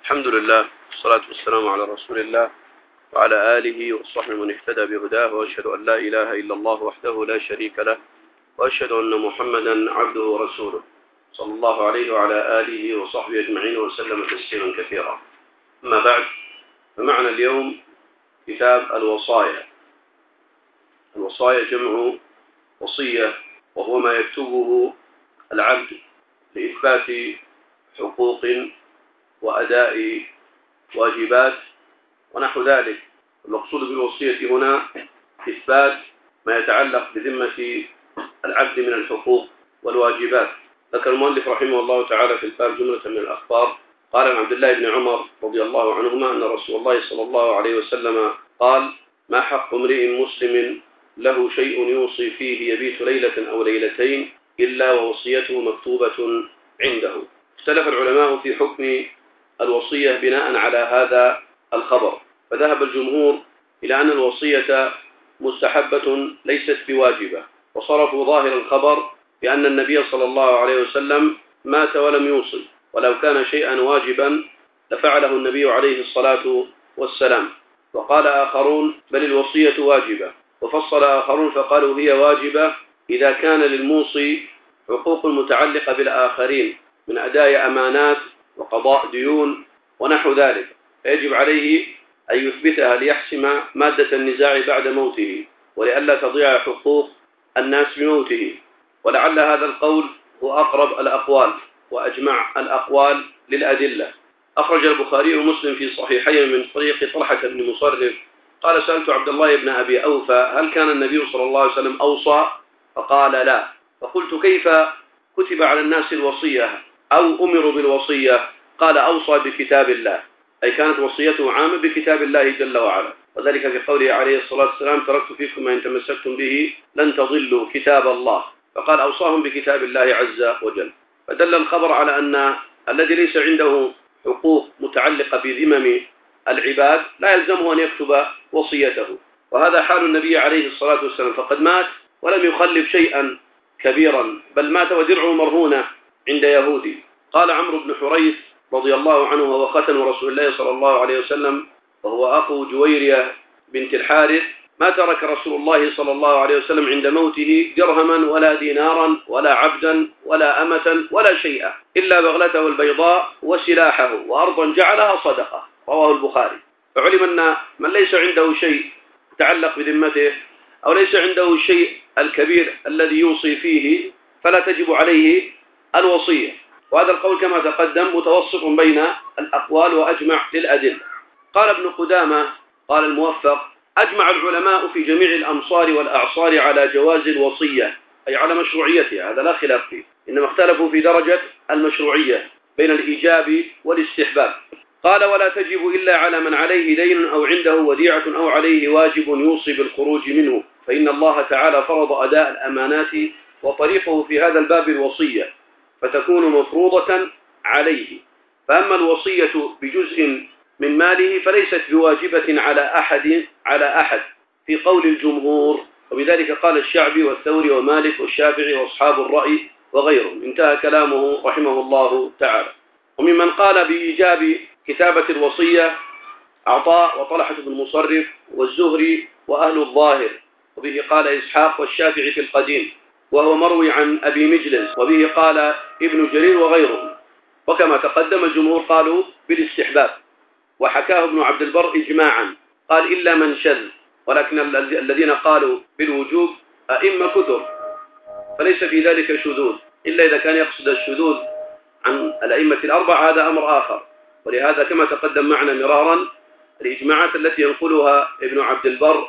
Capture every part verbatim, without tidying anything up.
الحمد لله والصلاة والسلام على رسول الله وعلى آله وصحبه من اهتدى بهداه، وأشهد أن لا إله إلا الله وحده لا شريك له، وأشهد أن محمدا عبده ورسوله صلى الله عليه وعلى آله وصحبه أجمعين وسلم تسليما كثيرا. أما بعد، فمعنا اليوم كتاب الوصايا. الوصايا جمع وصية، وهو ما يكتبه العبد لإثبات حقوق وأداء واجبات ونحو ذلك. المقصود بالوصية هنا إثبات ما يتعلق بذمة العبد من الحقوق والواجبات. ذكر المؤلف رحمه الله تعالى في الباب جملة من الأخبار. قال عن عبد الله بن عمر رضي الله عنهما أن رسول الله صلى الله عليه وسلم قال: ما حق امرئ مسلم له شيء يوصي فيه يبيت ليلة أو ليلتين إلا ووصيته مكتوبة عنده. اختلف العلماء في حكم الوصية بناء على هذا الخبر، فذهب الجمهور إلى أن الوصية مستحبة ليست بواجبة، وصرفوا ظاهر الخبر بأن النبي صلى الله عليه وسلم مات ولم يوصي، ولو كان شيئا واجبا لفعله النبي عليه الصلاة والسلام. وقال آخرون بل الوصية واجبة، وفصل آخرون فقالوا هي واجبة إذا كان للموصي حقوق متعلقة بالآخرين من أداء أمانات وقضاء ديون ونحو ذلك، فيجب عليه أن يثبتها ليحسم مادة النزاع بعد موته، ولئلا تضيع حقوق الناس بموته. ولعل هذا القول هو أقرب الأقوال وأجمع الأقوال للأدلة. أخرج البخاري ومسلم في صحيحين من طريق طلحة بن مصرف قال: سألت عبد الله بن أبي أوفى هل كان النبي صلى الله عليه وسلم أوصى؟ فقال: لا. فقلت: كيف كتب على الناس الوصية أو أمروا بالوصية؟ قال: أوصى بكتاب الله، أي كانت وصيته عامة بكتاب الله جل وعلا، وذلك في قوله عليه الصلاة والسلام: تركت فيكم ما إن تمسكتم به لن تضلوا كتاب الله. فقال: أوصاهم بكتاب الله عز وجل. فدل الخبر على أن الذي ليس عنده حقوق متعلقة بذمم العباد لا يلزمه أن يكتب وصيته، وهذا حال النبي عليه الصلاة والسلام، فقد مات ولم يخلف شيئا كبيرا، بل مات ودرعه مرهونة عند يهودي. قال عمرو بن حريث رضي الله عنه وهو ختن رسول الله صلى الله عليه وسلم وهو أخو جويرية بنت الحارث: ما ترك رسول الله صلى الله عليه وسلم عند موته درهما ولا دينارا ولا عبدا ولا أمة ولا شيئا إلا بغلته البيضاء وسلاحه وأرضا جعلها صدقة. رواه البخاري. فعلم أن من ليس عنده شيء يتعلق بذمته أو ليس عنده الشيء الكبير الذي يوصي فيه فلا تجب عليه الوصية، وهذا القول كما تقدم متوسط بين الأقوال وأجمع للأدلة. قال ابن قدامة قال الموفق: أجمع العلماء في جميع الأمصار والأعصار على جواز الوصية، أي على مشروعيتها، هذا لا خلاف فيه، إنما اختلفوا في درجة المشروعية بين الإيجاب والاستحباب. قال: ولا تجب إلا على من عليه دين أو عنده وديعة أو عليه واجب يوصي بالخروج منه، فإن الله تعالى فرض أداء الأمانات، وطريقه في هذا الباب الوصية، فتكون مفروضة عليه. فأما الوصية بجزء من ماله فليست بواجبة على أحد على أحد في قول الجمهور، وبذلك قال الشعبي والثوري ومالك والشافعي وأصحاب الرأي وغيرهم. انتهى كلامه رحمه الله تعالى. وممن قال بإيجاب كتابة الوصية عطاء وطلحة بن مصرف والزهري وأهل الظاهر، وبه قال إسحاق والشافعي في القديم، وهو مروي عن أبي مجلس، وبه قال ابن جرير وغيرهم. وكما تقدم الجمهور قالوا بالاستحباب، وحكاه ابن عبد البر إجماعا، قال إلا من شذ، ولكن الذين قالوا بالوجوب أئمة كثر، فليس في ذلك شذوذ، إلا إذا كان يقصد الشذوذ عن الأئمة الأربعة هذا أمر آخر. ولهذا كما تقدم معنا مرارا الإجماعات التي ينقلها ابن عبد البر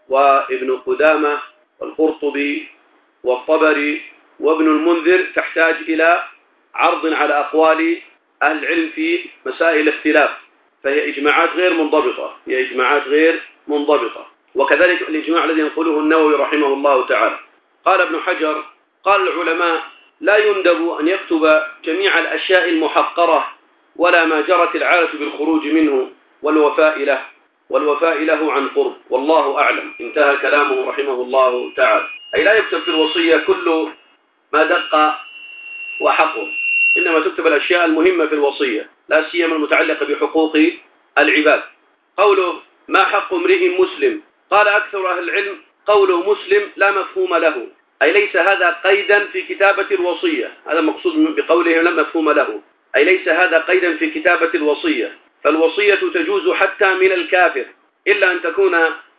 وابن قدامة والقرطبي والطبري وابن المنذر تحتاج إلى عرض على أقوال أهل العلم في مسائل الاختلاف، فهي إجماعات غير منضبطة هي إجماعات غير منضبطة وكذلك الإجماع الذي ينقله النووي رحمه الله تعالى. قال ابن حجر: قال العلماء: لا يندب أن يكتب جميع الأشياء المحقرة ولا ما جرت العادة بالخروج منه والوفاء له والوفاء له عن قرب، والله أعلم. انتهى كلامه رحمه الله تعالى. أي لا يكتب في الوصية كل ما دق وحقه، إنما تكتب الأشياء المهمة في الوصية، لا سيما المتعلقة بحقوق العباد. قوله ما حق امرئ مسلم، قال أكثر أهل العلم قوله مسلم لا مفهوم له، أي ليس هذا قيدا في كتابة الوصية، هذا مقصود بقوله لا مفهوم له، أي ليس هذا قيدا في كتابة الوصية، فالوصية تجوز حتى من الكافر إلا أن تكون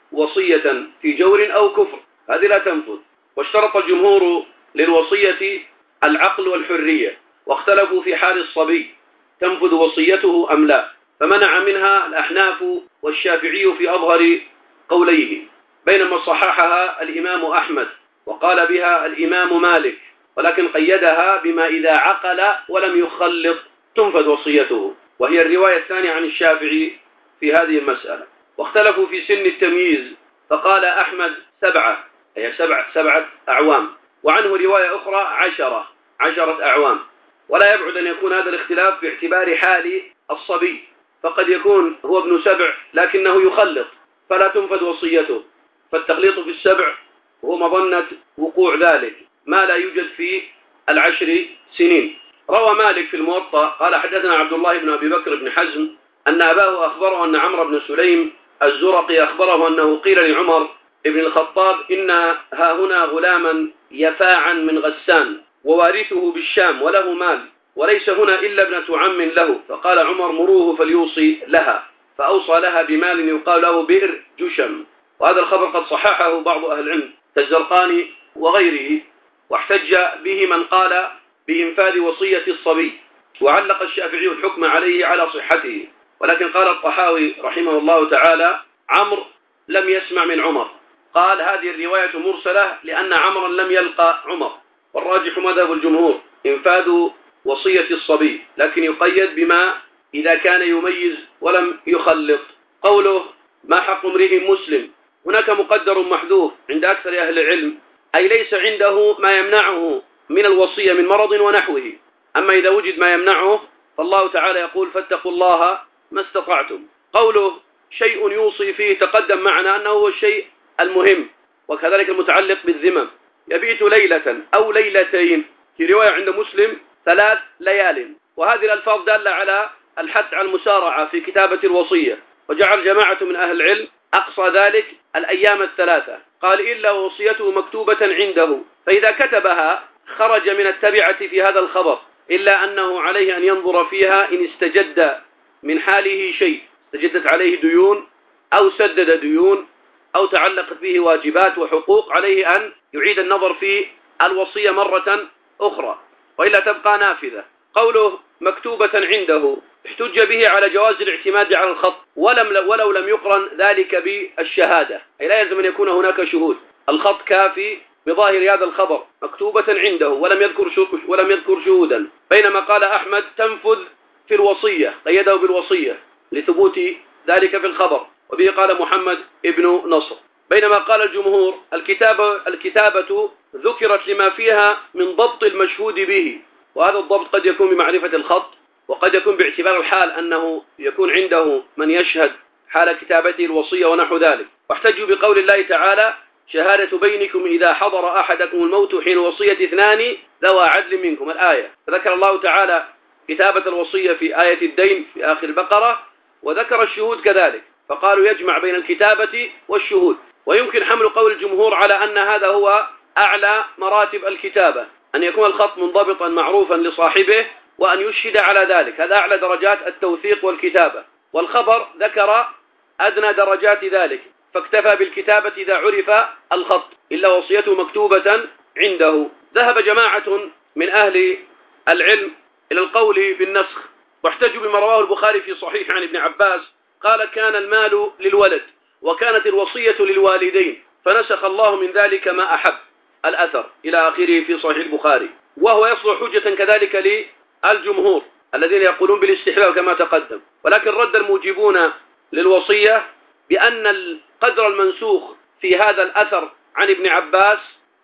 وصية في جور أو كفر، هذه لا تنفذ. واشترط الجمهور للوصية العقل والحرية، واختلفوا في حال الصبي تنفذ وصيته أم لا، فمنع منها الأحناف والشافعي في أظهر قوليه، بينما صححها الإمام أحمد وقال بها الإمام مالك، ولكن قيدها بما إذا عقل ولم يخلط تنفذ وصيته، وهي الرواية الثانية عن الشافعي في هذه المسألة. واختلفوا في سن التمييز، فقال أحمد سبعة، هي سبعة, سبعة أعوام، وعنه رواية أخرى عشرة عشرة أعوام. ولا يبعد أن يكون هذا الاختلاف باعتبار حال الصبي، فقد يكون هو ابن سبع لكنه يخلط فلا تنفذ وصيته، فالتخليط في السبع هو مظنة وقوع ذلك ما لا يوجد في العشر سنين. روى مالك في الموطأ قال حدثنا عبد الله بن أبي بكر بن حزم أن أباه أخبره أن عمرو بن سليم الزرقي أخبره أنه قيل لعمر ابن الخطاب إن ها هنا غلاما يفاعا من غسان ووارثه بالشام وله مال، وليس هنا إلا ابنة عم له، فقال عمر مروه فليوصي لها، فأوصى لها بمال يقال له بئر جشم. وهذا الخبر قد صححه بعض أهل العلم كالزرقاني وغيره، واحتج به من قال بإنفاذ وصية الصبي، وعلق الشافعي الحكم عليه على صحته، ولكن قال الطحاوي رحمه الله تعالى عمرو لم يسمع من عمر، قال هذه الرواية مرسلة لأن عمرا لم يلقى عمر، والراجح مذهب الجمهور إنفاذ وصية الصبي، لكن يقيد بما إذا كان يميز ولم يخلط. قوله ما حق امرئ مسلم، هناك مقدر محذوف عند أكثر أهل العلم، أي ليس عنده ما يمنعه من الوصية من مرض ونحوه، أما إذا وجد ما يمنعه فالله تعالى يقول فاتقوا الله ما استطعتم. قوله شيء يوصي فيه تقدم معنا أنه هو الشيء المهم، وكذلك المتعلق بالذمم، يبيت ليلة أو ليلتين، في رواية عند مسلم ثلاث ليال، وهذه الألفاظ دالة على الحث على المسارعة في كتابة الوصية، وجعل جماعة من أهل العلم أقصى ذلك الأيام الثلاثة، قال إلا وصيته مكتوبة عنده، فإذا كتبها خرج من التبعة في هذا الخبر، إلا أنه عليه أن ينظر فيها إن استجد من حاله شيء، استجدت عليه ديون أو سدد ديون أو تعلقت به واجبات وحقوق، عليه أن يعيد النظر في الوصية مرة أخرى، وإلا تبقى نافذة. قوله مكتوبة عنده احتج به على جواز الاعتماد على الخط، ولم ولو لم يقرن ذلك بالشهادة، أي لا يلزم أن يكون هناك شهود، الخط كافي بظاهر هذا الخبر مكتوبة عنده ولم يذكر ولم يذكر شهودا، بينما قال أحمد تنفذ في الوصية، قيده بالوصية لثبوت ذلك في الخبر، وبه قال محمد ابن نصر، بينما قال الجمهور الكتابة, الكتابة ذكرت لما فيها من ضبط المشهود به، وهذا الضبط قد يكون بمعرفة الخط، وقد يكون باعتبار الحال أنه يكون عنده من يشهد حال كتابته الوصية ونحو ذلك. واحتجوا بقول الله تعالى شهادة بينكم إذا حضر أحدكم الموت حين وصية اثنان ذوى عدل منكم، الآية، فذكر الله تعالى كتابة الوصية في آية الدين في آخر البقرة، وذكر الشهود كذلك، فقالوا يجمع بين الكتابة والشهود. ويمكن حمل قول الجمهور على أن هذا هو أعلى مراتب الكتابة، أن يكون الخط منضبطا معروفا لصاحبه وأن يشهد على ذلك، هذا أعلى درجات التوثيق والكتابة، والخبر ذكر أدنى درجات ذلك، فاكتفى بالكتابة إذا عرف الخط، إلا وصيته مكتوبة عنده. ذهب جماعة من أهل العلم إلى القول بالنسخ، واحتجوا بما رواه البخاري في صحيح عن ابن عباس قال كان المال للولد وكانت الوصية للوالدين، فنسخ الله من ذلك ما أحب، الأثر إلى آخره في صحيح البخاري، وهو يصلح حجة كذلك للجمهور الذين يقولون بالاستحباب كما تقدم. ولكن رد الموجبون للوصية بأن القدر المنسوخ في هذا الأثر عن ابن عباس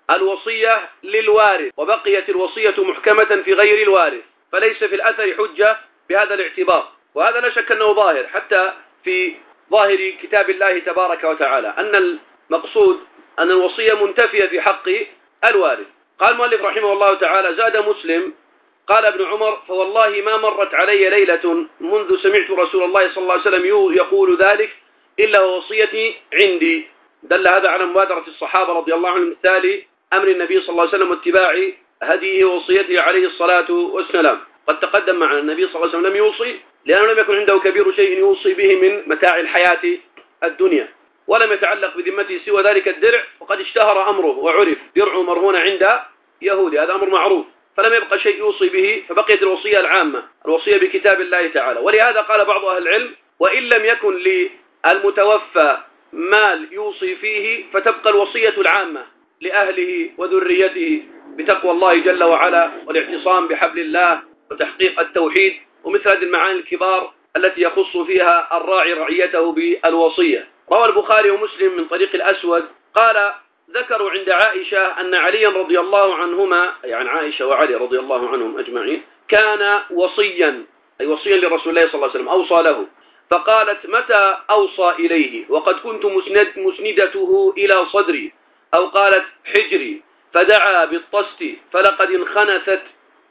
الوصية للوارث، وبقيت الوصية محكمة في غير الوارث، فليس في الأثر حجة بهذا الاعتبار. وهذا لا شك أنه ظاهر حتى في ظاهر كتاب الله تبارك وتعالى، أن المقصود أن الوصية منتفية في حق الوارث. قال المؤلف رحمه الله تعالى زاد مسلم قال ابن عمر: فوالله ما مرت علي ليلة منذ سمعت رسول الله صلى الله عليه وسلم يقول ذلك إلا ووصيتي عندي. دل هذا على مبادرة الصحابة رضي الله عنهم التالي أمر النبي صلى الله عليه وسلم واتباع هديه ووصيته عليه الصلاة والسلام. قد تقدم معنا النبي صلى الله عليه وسلم لم يوصي لأنه لم يكن عنده كبير شيء يوصي به من متاع الحياة الدنيا، ولم يتعلق بذمته سوى ذلك الدرع، وقد اشتهر أمره وعرف درع مرهون عند يهودي، هذا أمر معروف، فلم يبقى شيء يوصي به، فبقيت الوصية العامة، الوصية بكتاب الله تعالى. ولهذا قال بعض أهل العلم: وإن لم يكن للمتوفى مال يوصي فيه فتبقى الوصية العامة لأهله وذريته بتقوى الله جل وعلا والاعتصام بحبل الله وتحقيق التوحيد ومثل هذه المعاني الكبار التي يخص فيها الراعي رعيته بالوصية. روى البخاري ومسلم من طريق الأسود قال: ذكروا عند عائشة أن عليا رضي الله عنهما، يعني عائشة وعلي رضي الله عنهم أجمعين، كان وصيا، أي وصيا لرسول الله صلى الله عليه وسلم، أوصى له، فقالت: متى أوصى إليه وقد كنت مسند مسندته إلى صدري، أو قالت حجري، فدعا بالطست فلقد انخنثت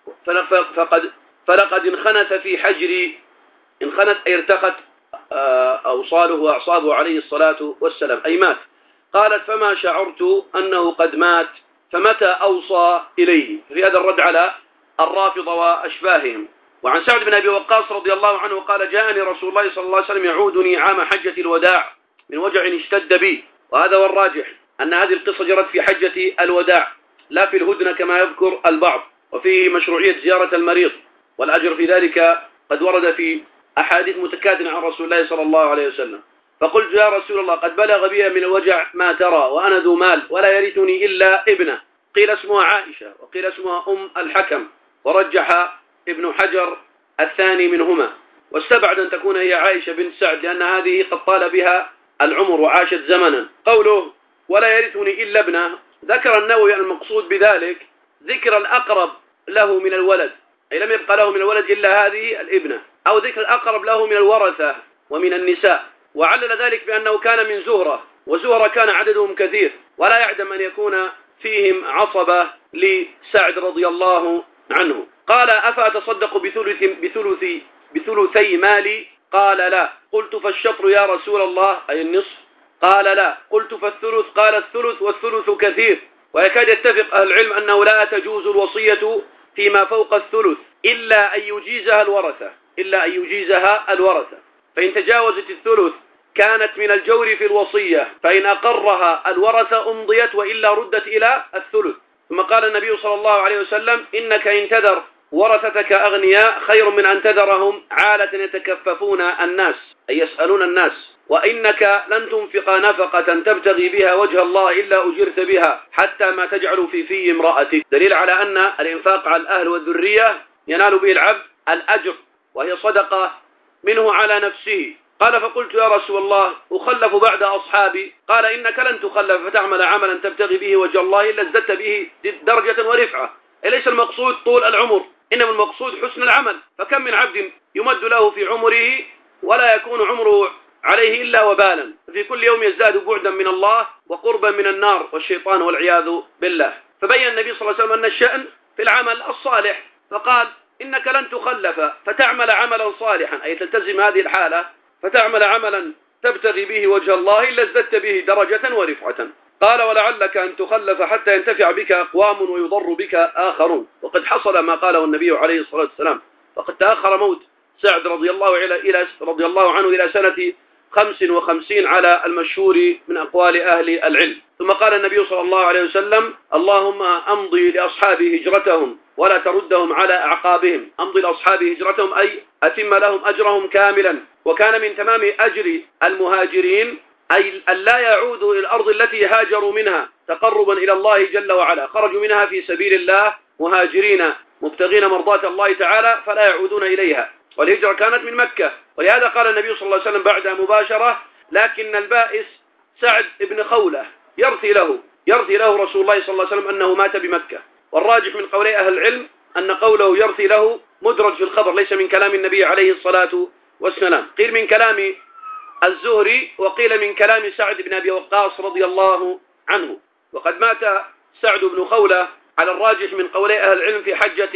فقد فلقد انخنث في حجري، انخنث أي ارتخت أوصاله وأعصابه عليه الصلاة والسلام، أي مات. قالت: فما شعرت أنه قد مات، فمتى أوصى إليه؟ في هذا الرد على الرافضة وأشباههم. وعن سعد بن أبي وقاص رضي الله عنه قال: جاءني رسول الله صلى الله عليه وسلم يعودني عام حجة الوداع من وجع اشتد بي. وهذا هو الراجح، أن هذه القصة جرت في حجة الوداع لا في الهدنة كما يذكر البعض، وفيه مشروعية زيارة المريض، والأجر في ذلك قد ورد في أحاديث متكاثرة عن رسول الله صلى الله عليه وسلم. فقلت: يا رسول الله، قد بلغ بي من الوجع ما ترى، وأنا ذو مال ولا يرثني إلا ابنه. قيل اسمها عائشة وقيل اسمها أم الحكم، ورجح ابن حجر الثاني منهما، واستبعد أن تكون هي عائشة بنت سعد، لأن هذه قد طال بها العمر وعاشت زمنا. قوله ولا يرثني إلا ابنه، ذكر النووي المقصود بذلك ذكر الأقرب له من الولد، أي لم يبقى له من الولد إلا هذه الابنة، أو ذكر الأقرب له من الورثة ومن النساء. وعلل ذلك بأنه كان من زهرة، وزهرة كان عددهم كثير، ولا يعدم أن يكون فيهم عصبة لسعد رضي الله عنه. قال: أفأتصدق بثلث بثلث بثلثي مالي؟ قال: لا. قلت: فالشطر يا رسول الله، أي النصف؟ قال: لا. قلت: فالثلث؟ قال: الثلث، والثلث كثير. ويكاد يتفق أهل العلم أنه لا تجوز الوصية فيما فوق الثلث إلا أن يجيزها الورثة، إلا أن يجيزها الورثة، فإن تجاوزت الثلث كانت من الجور في الوصية، فإن أقرها الورثة أمضيت، وإلا ردت إلى الثلث. ثم قال النبي صلى الله عليه وسلم: إنك إن تذر ورثتك أغنياء خير من أن تذرهم عالة يتكففون الناس، أي يسألون الناس، وإنك لن تنفق نفقة تبتغي بها وجه الله إلا أجرت بها حتى ما تجعل في في امرأتك. دليل على أن الإنفاق على الأهل والذرية ينال به العبد الأجر، وهي صدقة منه على نفسه. قال: فقلت: يا رسول الله، أخلف بعد أصحابي؟ قال: إنك لن تخلف فتعمل عملا تبتغي به وجه الله إلا ازددت به درجة ورفعة. ليس المقصود طول العمر، إنما المقصود حسن العمل. فكم من عبد يمد له في عمره ولا يكون عمره عليه إلا وبالا، في كل يوم يزداد بعدا من الله وقربا من النار والشيطان والعياذ بالله. فبين النبي صلى الله عليه وسلم أن الشأن في العمل الصالح، فقال: إنك لن تخلف فتعمل عملا صالحا، أي تلتزم هذه الحالة فتعمل عملا تبتغي به وجه الله إلا ازددت به درجة ورفعة. قال: ولعلك أن تخلف حتى ينتفع بك أقوام ويضر بك آخرون. وقد حصل ما قاله النبي عليه الصلاة والسلام، فقد تأخر موت سعد رضي الله, إلى رضي الله عنه إلى سنة خمس وخمسين على المشهور من أقوال أهل العلم. ثم قال النبي صلى الله عليه وسلم: اللهم أمضي لأصحابي هجرتهم ولا تردهم على أعقابهم. أمضي لأصحاب هجرتهم أي أتم لهم أجرهم كاملا. وكان من تمام أجر المهاجرين أي أن لا يعودوا إلى الأرض التي هاجروا منها تقربا إلى الله جل وعلا، خرجوا منها في سبيل الله مهاجرين مبتغين مرضات الله تعالى فلا يعودون إليها، والهجرة كانت من مكة. ولهذا قال النبي صلى الله عليه وسلم بعد مباشرة: لكن البائس سعد بن خولة يرثي له يرثي له رسول الله صلى الله عليه وسلم أنه مات بمكة. والراجح من قولي أهل العلم أن قوله يرثي له مدرج في الخبر، ليس من كلام النبي عليه الصلاة والسلام. قيل من كلام الزهري وقيل من كلام سعد بن أبي وقاص رضي الله عنه. وقد مات سعد بن خولة على الراجح من قولي أهل العلم في حجة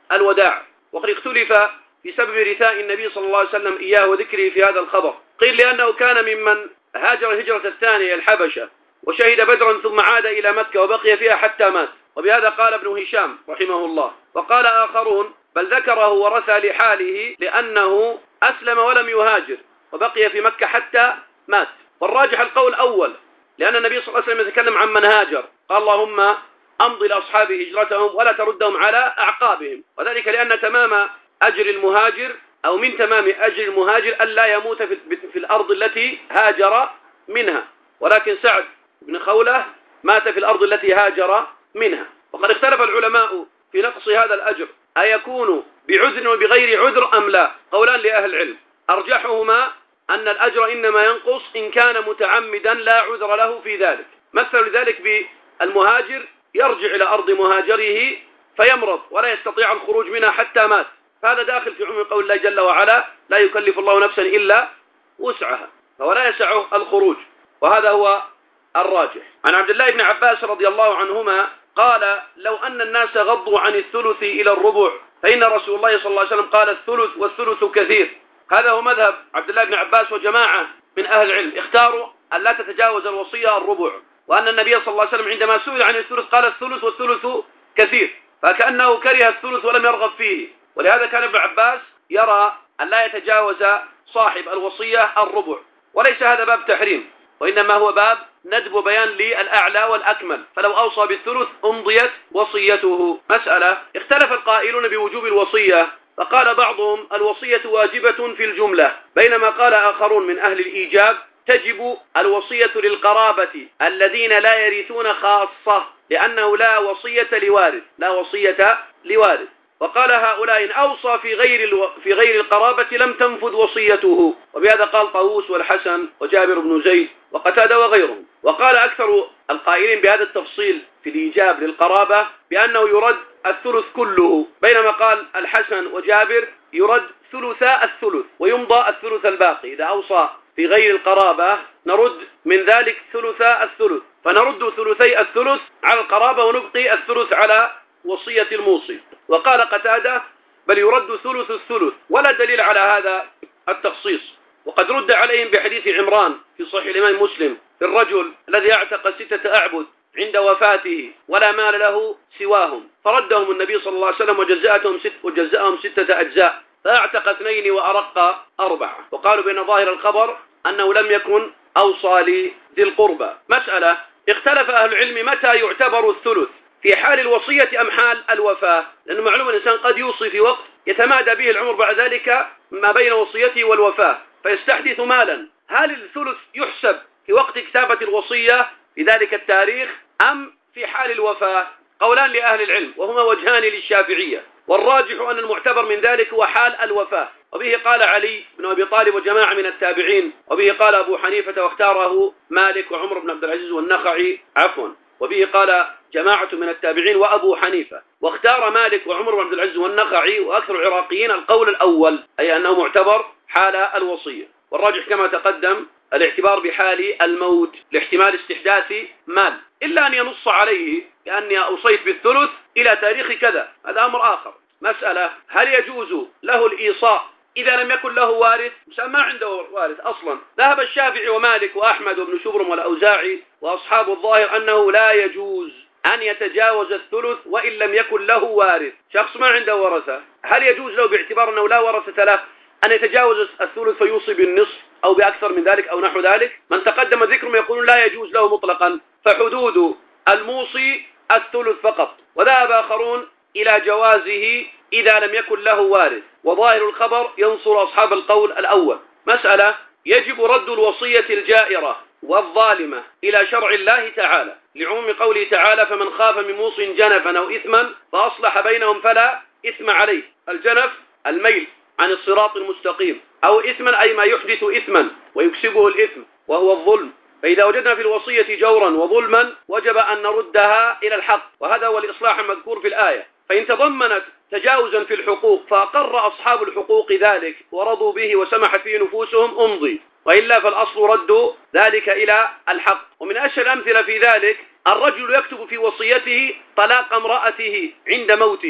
الوداع. وقد اختلف في سبب رثاء النبي صلى الله عليه وسلم إياه وذكره في هذا الخبر. قيل لأنه كان ممن هاجر الهجرة الثانية الحبشة وشهد بدرا ثم عاد إلى مكة وبقي فيها حتى مات، وبهذا قال ابن هشام رحمه الله. وقال آخرون بل ذكره ورثى لحاله لأنه أسلم ولم يهاجر وبقي في مكة حتى مات. والراجح القول الأول، لأن النبي صلى الله عليه وسلم يتكلم عن من هاجر، قال اللهم أمضي لأصحابه هجرتهم ولا تردهم على أعقابهم، وذلك لأن تمام أجر المهاجر أو من تمام أجر المهاجر ألا يموت في الأرض التي هاجر منها، ولكن سعد بن خولة مات في الأرض التي هاجر منها. وقد اختلف العلماء في نقص هذا الأجر أيكون بعذر وبغير عذر أم لا، قولان لأهل العلم، أرجحهما أن الأجر إنما ينقص إن كان متعمدا لا عذر له في ذلك. مثل ذلك بالمهاجر يرجع إلى أرض مهاجره فيمرض ولا يستطيع الخروج منها حتى مات، فهذا داخل في عموم قول الله جل وعلا لا يكلف الله نفسا إلا وسعها، فولا يسعه الخروج، وهذا هو الراجح. عن عبد الله بن عباس رضي الله عنهما قال لو أن الناس غضوا عن الثلث إلى الربع فإن رسول الله صلى الله عليه وسلم قال الثلث والثلث كثير. هذا هو مذهب عبد الله بن عباس وجماعة من أهل العلم، اختاروا أن لا تتجاوز الوصية الربع، وأن النبي صلى الله عليه وسلم عندما سئل عن الثلث قال الثلث والثلث كثير، فكأنه كره الثلث ولم يرغب فيه. ولهذا كان ابن عباس يرى أن لا يتجاوز صاحب الوصية الربع، وليس هذا باب تحريم، وإنما هو باب ندب وبيان للأعلى والأكمل، فلو أوصى بالثلث أمضيت وصيته. مسألة اختلف القائلون بوجوب الوصية، فقال بعضهم الوصية واجبة في الجملة، بينما قال آخرون من أهل الإيجاب تجب الوصية للقرابة الذين لا يرثون خاصة، لأنه لا وصية لوارث لا وصية لوارث. وقال هؤلاء إن أوصى في غير الو... في غير القرابة لم تنفذ وصيته، وبهذا قال طاووس والحسن وجابر بن زيد وقتادة وغيرهم. وقال أكثر القائلين بهذا التفصيل في الإيجاب للقرابة بأنه يرد الثلث كله، بينما قال الحسن وجابر يرد ثلثاء الثلث ويمضى الثلث الباقي. إذا أوصى في غير القرابة نرد من ذلك ثلثاء الثلث، فنرد ثلثي الثلث على القرابة ونبقي الثلث على وصية الموصي. وقال قتادة بل يرد ثلث الثلث، ولا دليل على هذا التخصيص. وقد رد عليهم بحديث عمران في صحيح الإمام مسلم في الرجل الذي اعتق ستة أعبد عند وفاته ولا مال له سواهم، فردهم النبي صلى الله عليه وسلم وجزأتهم ست وجزأهم ستة أجزاء، فاعتق اثنين وأرق أربعة. وقالوا بأن ظاهر الخبر أنه لم يكن أوصى لذي القربى. مسألة اختلف أهل العلم متى يعتبر الثلث، في حال الوصية أم حال الوفاة، لأنه معلوم الإنسان قد يوصي في وقت يتمادى به العمر بعد ذلك ما بين وصيته والوفاة فيستحدث مالا، هل الثلث يحسب في وقت كتابة الوصية في ذلك التاريخ أم في حال الوفاة؟ قولان لأهل العلم وهما وجهان للشافعية، والراجح أن المعتبر من ذلك هو حال الوفاة، وبه قال علي بن أبي طالب وجماعة من التابعين، وبه قال أبو حنيفة واختاره مالك وعمر بن عبد العزيز والنخعي عفوا وبه قال جماعة من التابعين وأبو حنيفة، واختار مالك وعمر بن عبد العزيز والنخعي وأكثر العراقيين القول الأول، أي أنه معتبر حال الوصية. والراجح كما تقدم الاعتبار بحال الموت لاحتمال استحداث مال، إلا أن ينص عليه بأني أوصيت بالثلث إلى تاريخ كذا، هذا أمر آخر. مسألة هل يجوز له الإيصاء إذا لم يكن له وارث؟ ما عنده وارث أصلا. ذهب الشافعي ومالك وأحمد وابن شبرم والأوزاعي وأصحاب الظاهر أنه لا يجوز أن يتجاوز الثلث وإن لم يكن له وارث. شخص ما عنده ورثة، هل يجوز له باعتبار أنه لا ورثة له أن يتجاوز الثلث فيوصي بالنصف أو بأكثر من ذلك أو نحو ذلك؟ من تقدم ذكرهم يقولون لا يجوز له مطلقا، فحدود الموصي الثلث فقط. وذهب آخرون إلى جوازه إذا لم يكن له وارث، وظاهر الخبر ينصر أصحاب القول الأول. مسألة يجب رد الوصية الجائرة والظالمة إلى شرع الله تعالى، لعموم قوله تعالى فمن خاف من موص جنفا أو إثما فأصلح بينهم فلا إثم عليه. الجنف الميل عن الصراط المستقيم، أو إثما أي ما يحدث إثما ويكسبه الإثم وهو الظلم. فإذا وجدنا في الوصية جورا وظلما وجب أن نردها إلى الحق، وهذا هو الإصلاح المذكور في الآية. فإن تضمنت تجاوزا في الحقوق فأقر أصحاب الحقوق ذلك ورضوا به وسمحت فيه نفوسهم أمضي، وإلا فالأصل رد ذلك إلى الحق. ومن أشهر الأمثلة في ذلك الرجل يكتب في وصيته طلاق امرأته عند موته،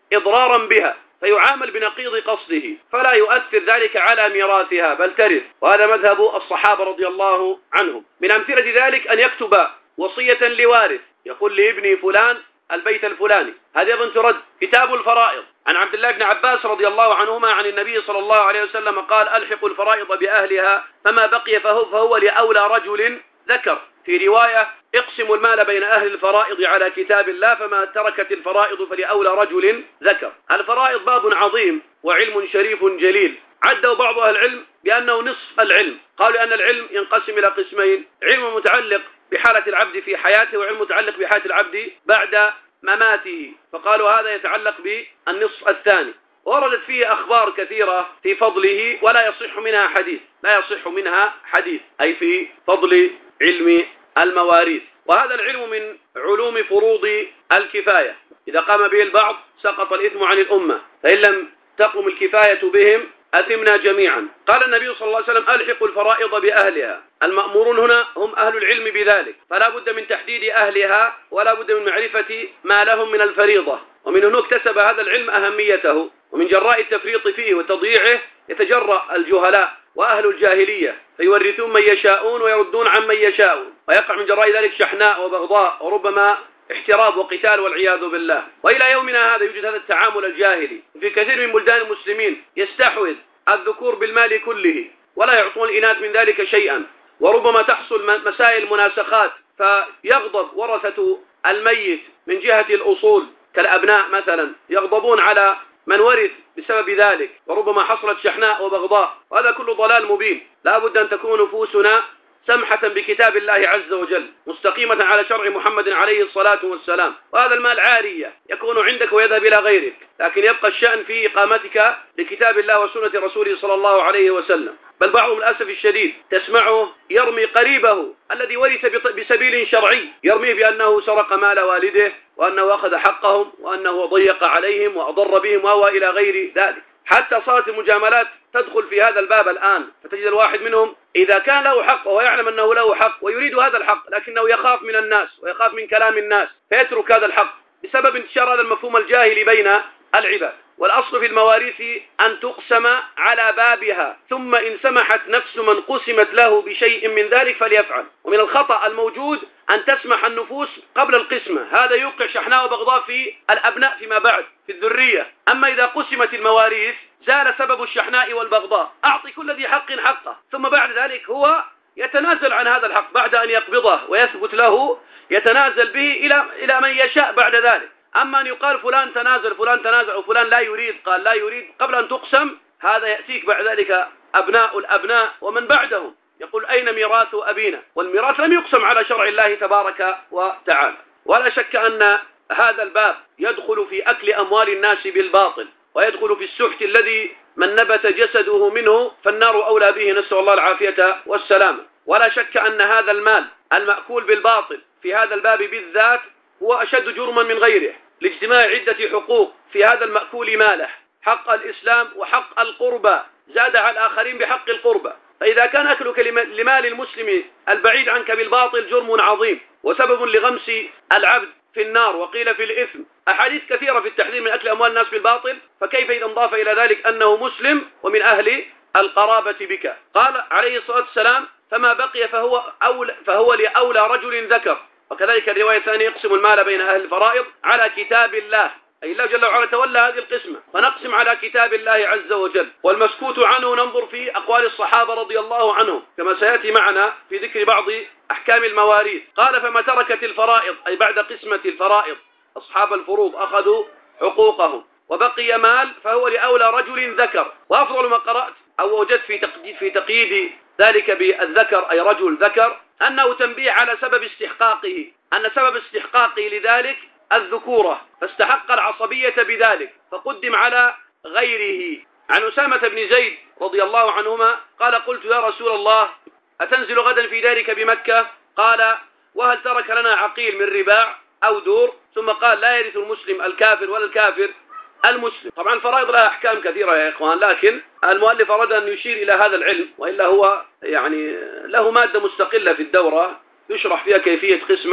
إضرارا بها فيعامل بنقيض قصده فلا يؤثر ذلك على ميراثها بل ترث. وهذا مذهب الصحابة رضي الله عنهم. من أمثلة ذلك أن يكتب وصية لوارث يقول لابني فلان البيت الفلاني، هذه أيضا ترد. كتاب الفرائض عن عبد الله بن عباس رضي الله عنهما عن النبي صلى الله عليه وسلم قال ألحقوا الفرائض بأهلها فما بقي فهو, فهو لأولى رجل ذكر. في رواية اقسموا المال بين أهل الفرائض على كتاب الله فما تركت الفرائض فلأولى رجل ذكر. الفرائض باب عظيم وعلم شريف جليل، عده بعض أهل العلم بأنه نصف العلم. قالوا أن العلم ينقسم إلى قسمين: علم متعلق بحالة العبد في حياته وعلم متعلق بحالة العبد بعد مماته، فقالوا هذا يتعلق بالنصف الثاني. وردت فيه أخبار كثيرة في فضله ولا يصح منها حديث، لا يصح منها حديث أي في فضل علم المواريث. وهذا العلم من علوم فروض الكفاية، إذا قام به البعض سقط الإثم عن الأمة، فإن لم تقم الكفاية بهم أثمنا جميعا. قال النبي صلى الله عليه وسلم ألحقوا الفرائض بأهلها. المأمورون هنا هم أهل العلم بذلك، فلا بد من تحديد أهلها ولا بد من معرفة ما لهم من الفريضة. ومن هنا اكتسب هذا العلم أهميته، ومن جراء التفريط فيه وتضييعه يتجرأ الجهلاء وأهل الجاهلية فيورثون من يشاءون ويردون عن من يشاءون، ويقع من جراء ذلك شحناء وبغضاء وربما احتراب وقتال والعياذ بالله. وإلى يومنا هذا يوجد هذا التعامل الجاهلي في كثير من بلدان المسلمين، يستحوذ الذكور بالمال كله ولا يعطون الإناث من ذلك شيئا، وربما تحصل مسائل مناسخات فيغضب ورثة الميت من جهة الأصول كالأبناء مثلا، يغضبون على من ورث بسبب ذلك، وربما حصلت شحناء وبغضاء، وهذا كله ضلال مبين. لا بد أن تكون نفوسنا سمحة بكتاب الله عز وجل مستقيمة على شرع محمد عليه الصلاة والسلام. وهذا المال عارية يكون عندك ويذهب إلى غيرك، لكن يبقى الشأن في إقامتك لكتاب الله وسنة رسوله صلى الله عليه وسلم. بل بعضهم للأسف الشديد تسمعه يرمي قريبه الذي ورث بسبيل شرعي، يرميه بأنه سرق مال والده وأنه أخذ حقهم وأنه ضيق عليهم وأضر بهم وهو إلى غير ذلك. حتى صارت المجاملات تدخل في هذا الباب الآن، فتجد الواحد منهم إذا كان له حق وهو يعلم أنه له حق ويريد هذا الحق لكنه يخاف من الناس ويخاف من كلام الناس فيترك هذا الحق بسبب انتشار هذا المفهوم الجاهلي بين العباد. والأصل في المواريث أن تقسم على بابها، ثم إن سمحت نفس من قسمت له بشيء من ذلك فليفعل. ومن الخطأ الموجود أن تسمح النفوس قبل القسمة، هذا يوقع شحناء وبغضاء في الأبناء فيما بعد في الذرية. أما إذا قسمت المواريث زال سبب الشحناء والبغضاء، أعطي كل ذي حق حقه، ثم بعد ذلك هو يتنازل عن هذا الحق بعد أن يقبضه ويثبت له، يتنازل به إلى إلى من يشاء بعد ذلك. أما أن يقال فلان تنازل فلان تنازل وفلان لا يريد قال لا يريد قبل أن تقسم، هذا يأتيك بعد ذلك أبناء الأبناء ومن بعدهم يقول أين ميراث أبينا؟ والميراث لم يقسم على شرع الله تبارك وتعالى. ولا شك أن هذا الباب يدخل في أكل أموال الناس بالباطل، ويدخل في السحت الذي من نبت جسده منه فالنار أولى به، نسأل الله العافية والسلامة. ولا شك أن هذا المال المأكول بالباطل في هذا الباب بالذات هو أشد جرما من غيره، لاجتماع عدة حقوق في هذا المأكول ماله: حق الإسلام وحق القربى، زاد على الآخرين بحق القربى. فإذا كان أكلك لمال المسلم البعيد عنك بالباطل جرم عظيم وسبب لغمس العبد في النار وقيل في الإثم، أحاديث كثيرة في التحذير من أكل أموال الناس بالباطل، فكيف إذا انضاف إلى ذلك أنه مسلم ومن أهل القرابة بك؟ قال عليه الصلاة والسلام فما بقي فهو, أولى فهو لأولى رجل ذكر. وكذلك الرواية الثانية يقسم المال بين أهل الفرائض على كتاب الله، أي الله جل وعلا تولى هذه القسمة، فنقسم على كتاب الله عز وجل. والمسكوت عنه ننظر في أقوال الصحابة رضي الله عنهم كما سيأتي معنا في ذكر بعض أحكام المواريث. قال فما تركت الفرائض، أي بعد قسمة الفرائض أصحاب الفروض أخذوا حقوقهم وبقي مال فهو لأولى رجل ذكر. وأفضل ما قرأت أو وجدت في تقييد, في تقييد ذلك بالذكر أي رجل ذكر أنه تنبيه على سبب استحقاقه، أن سبب استحقاقه لذلك الذكورة، فاستحق العصبية بذلك فقدم على غيره. عن أسامة بن زيد رضي الله عنهما قال قلت يا رسول الله أتنزل غدا في دارك بمكة؟ قال وهل ترك لنا عقيل من رباع أو دور؟ ثم قال لا يرث المسلم الكافر ولا الكافر المسلم. طبعا الفرائض لها أحكام كثيرة يا إخوان، لكن المؤلف أراد أن يشير إلى هذا العلم، وإلا هو يعني له مادة مستقلة في الدورة يشرح فيها كيفية قسمة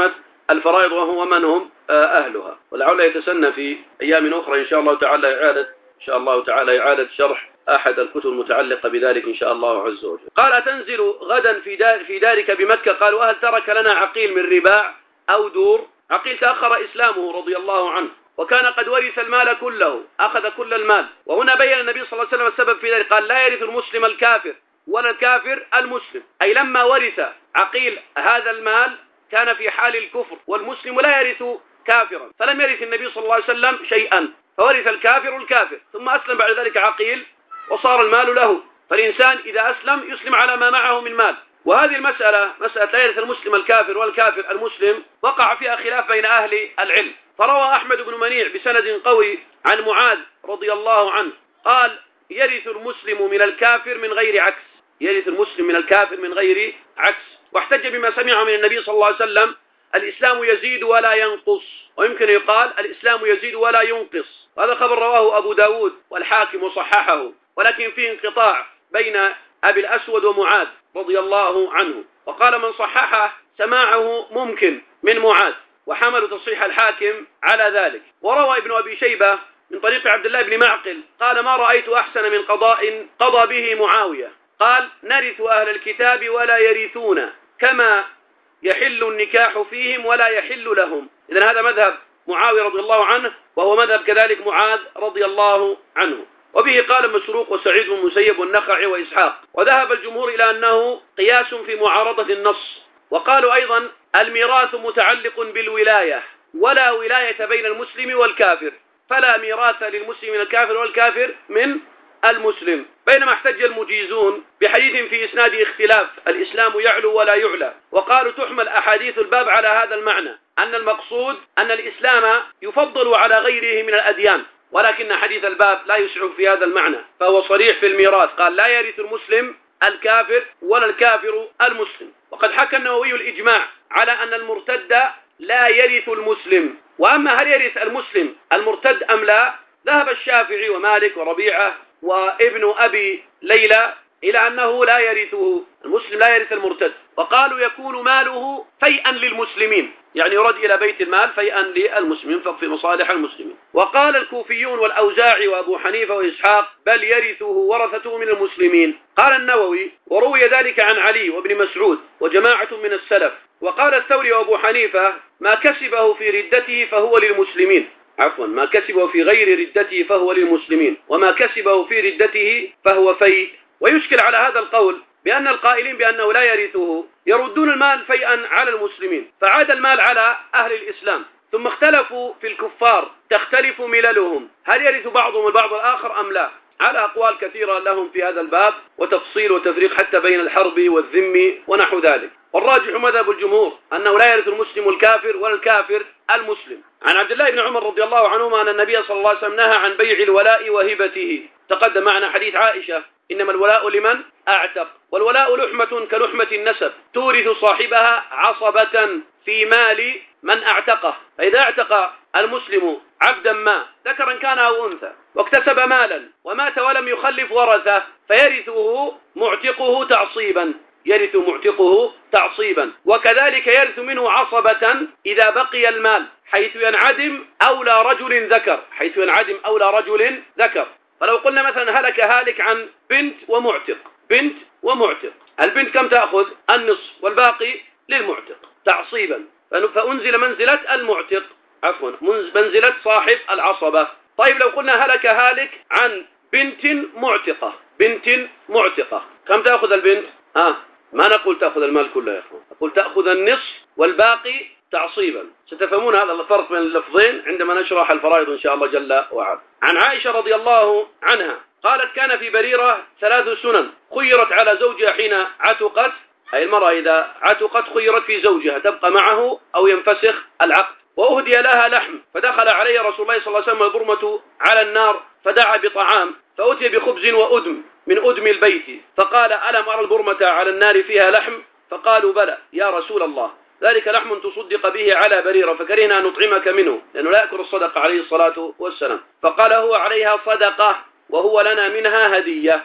الفرائض وهو من هم أهلها. ولعل يتسنى في أيام أخرى إن شاء الله تعالى إعادة إن شاء الله تعالى إعادة شرح أحد الكتب المتعلقة بذلك إن شاء الله عز وجل. قال أتنزل غدا في دار في دارك بمكة؟ قال وهل ترك لنا عقيل من رباع أو دور؟ عقيل تأخر إسلامه رضي الله عنه وكان قد ورث المال كله، أخذ كل المال. وهنا بين النبي صلى الله عليه وسلم السبب في ذلك، قال لا يرث المسلم الكافر ولا الكافر المسلم، أي لما ورث عقيل هذا المال كان في حال الكفر، والمسلم لا يرث كافرا، فلم يرث النبي صلى الله عليه وسلم شيئا، فورث الكافر الكافر، ثم أسلم بعد ذلك عقيل وصار المال له. فالإنسان إذا أسلم يسلم على ما معه من مال. وهذه المسألة مسألة لا يرث المسلم الكافر والكافر المسلم وقع فيها خلاف بين أهل العلم. فروى أحمد بن منيع بسند قوي عن معاذ رضي الله عنه قال يرث المسلم من الكافر من غير عكس، يرث المسلم من الكافر من غير عكس، واحتج بما سمع من النبي صلى الله عليه وسلم الإسلام يزيد ولا ينقص، ويمكن يقال الإسلام يزيد ولا ينقص. هذا خبر رواه أبو داود والحاكم وصححه، ولكن فيه انقطاع بين أبي الأسود ومعاذ رضي الله عنه، وقال من صححه سماعه ممكن من معاذ، وحمل تصحيح الحاكم على ذلك. وروى ابن أبي شيبة من طريق عبد الله بن معقل قال ما رأيت أحسن من قضاء قضى به معاوية، قال نرث أهل الكتاب ولا يرثون كما يحل النكاح فيهم ولا يحل لهم. إذن هذا مذهب معاوية رضي الله عنه، وهو مذهب كذلك معاذ رضي الله عنه. وبه قال مسروق وسعيد بن المسيب والنخعي وإسحاق. وذهب الجمهور إلى أنه قياس في معارضة النص. وقالوا أيضا الميراث متعلق بالولاية، ولا ولاية بين المسلم والكافر، فلا ميراث للمسلم من الكافر والكافر من المسلم. بينما احتج المجيزون بحديث في إسناد اختلاف الإسلام يعلو ولا يعلى، وقالوا تحمل أحاديث الباب على هذا المعنى، أن المقصود أن الإسلام يفضل على غيره من الأديان، ولكن حديث الباب لا يسعف في هذا المعنى، فهو صريح في الميراث، قال لا يرث المسلم الكافر ولا الكافر المسلم. وقد حكى النووي الإجماع على أن المرتد لا يرث المسلم. وأما هل يرث المسلم المرتد أم لا، ذهب الشافعي ومالك وربيعة وابن أبي ليلى إلى أنه لا يرثه، المسلم لا يرث المرتد، وقالوا يكون ماله فيئا للمسلمين، يعني يرد إلى بيت المال فيئا للمسلمين في مصالح المسلمين. وقال الكوفيون والأوزاعي وأبو حنيفة وإسحاق بل يرثه ورثته من المسلمين. قال النووي وروي ذلك عن علي وابن مسعود وجماعة من السلف. وقال الثوري وأبو حنيفة ما كسبه في ردته فهو للمسلمين، عفوا ما كسبه في غير ردته فهو للمسلمين، وما كسبه في ردته فهو فيء. ويشكل على هذا القول بأن القائلين بأنه لا يرثه يردون المال فيئا على المسلمين، فعاد المال على أهل الإسلام. ثم اختلفوا في الكفار تختلف مللهم، هل يرث بعضهم البعض الآخر أم لا، على أقوال كثيرة لهم في هذا الباب وتفصيل وتفريق حتى بين الحرب والذم ونحو ذلك. والراجح مذهب الجمهور أنه لا يرث المسلم الكافر ولا الكافر المسلم. عن عبد الله بن عمر رضي الله عنهما أن النبي صلى الله عليه وسلم نهى عن بيع الولاء وهبته. تقدم معنا حديث عائشة إنما الولاء لمن أعتق، والولاء لحمة كلحمة النسب تورث صاحبها عصبة في مال من أعتقه. فإذا اعتق المسلم عبدا ما ذكرا كان أو أنثى واكتسب مالا ومات ولم يخلف ورثه فيرثه معتقه تعصيبا، يرث معتقه تعصيبا. وكذلك يرث منه عصبة إذا بقي المال حيث ينعدم أولى رجل ذكر، حيث ينعدم أولى رجل ذكر. فلو قلنا مثلا هلك هالك عن بنت ومعتق، بنت ومعتق، البنت كم تأخذ؟ النصف، والباقي للمعتق تعصيبا، فأنزل منزلة المعتق، عفوا منزلة صاحب العصبة. طيب لو قلنا هلك هالك عن بنت معتقة، بنت معتقة، كم تأخذ البنت؟ آه ما نقول تأخذ المال كله يا أخوان، نقول تأخذ النصف والباقي تعصيبا. ستفهمون هذا الفرق بين اللفظين عندما نشرح الفرائض إن شاء الله جل وعلا. عن عائشة رضي الله عنها قالت كان في بريرة ثلاث سنن خيرت على زوجها حين عتقت، أي المرأة إذا عتقت خيرت في زوجها تبقى معه أو ينفسخ العقد. وأهدي لها لحم فدخل عليه رسول الله صلى الله عليه وسلم البرمة على النار فدعا بطعام فأتي بخبز وأدم من أدم البيت فقال ألم أرى البرمة على النار فيها لحم؟ فقالوا بلى يا رسول الله، ذلك لحم تصدق به على بريرة فكرهنا أن نطعمك منه لأنه لا يأكل الصدقة عليه الصلاة والسلام. فقال هو عليها صدقة وهو لنا منها هدية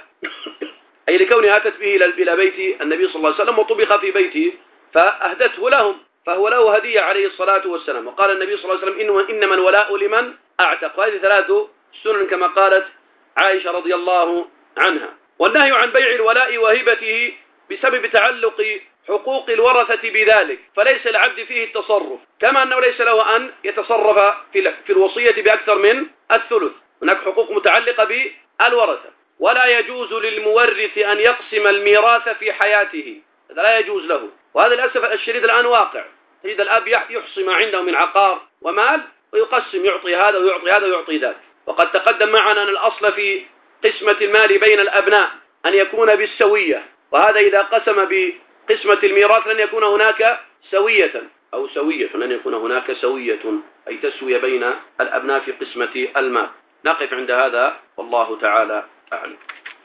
أي لكونها أتت به إلى بيت النبي صلى الله عليه وسلم وطبخ في بيته فأهدته لهم. فهو له هدية عليه الصلاة والسلام. وقال النبي صلى الله عليه وسلم إنما الولاء لمن أعتق. وهذه ثلاث سنن كما قالت عائشة رضي الله عنها. والنهي عن بيع الولاء وهبته بسبب تعلق حقوق الورثة بذلك، فليس العبد فيه التصرف، كما أنه ليس له أن يتصرف في الوصية بأكثر من الثلث. هناك حقوق متعلقة بالورثة. ولا يجوز للمورث أن يقسم الميراث في حياته، هذا لا يجوز له. وهذا للأسف الشديد الآن واقع. تجد الأب يحصي ما عنده من عقار ومال ويقسم، يعطي هذا ويعطي هذا ويعطي ذاك. وقد تقدم معنا أن الأصل في قسمة المال بين الأبناء أن يكون بالسوية، وهذا إذا قسم بقسمة الميراث لن يكون هناك سوية أو سوية، لن يكون هناك سوية أي تسوية بين الأبناء في قسمة المال. نقف عند هذا والله تعالى أعلم.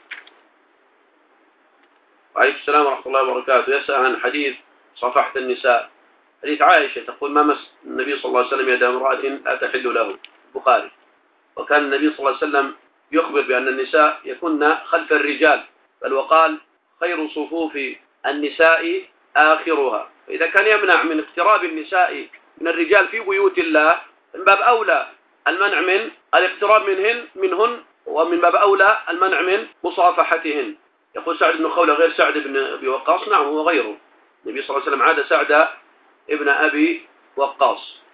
وعليكم السلام ورحمة الله وبركاته. يسأل عن حديث صفحة النساء، حديث عائشة تقول ما مس النبي صلى الله عليه وسلم يد امرأة لا تحل له، البخاري. وكان النبي صلى الله عليه وسلم يخبر بأن النساء يكن خلف الرجال، بل وقال خير صفوف النساء آخرها. فإذا كان يمنع من اقتراب النساء من الرجال في بيوت الله، من باب أولى المنع من الاقتراب منهن منهن ومن باب أولى المنع من مصافحتهن. يقول سعد بن خولة غير سعد بن أبي وقاص، نعم هو غيره. النبي صلى الله عليه وسلم عاد سعد ابن أبي وقاص.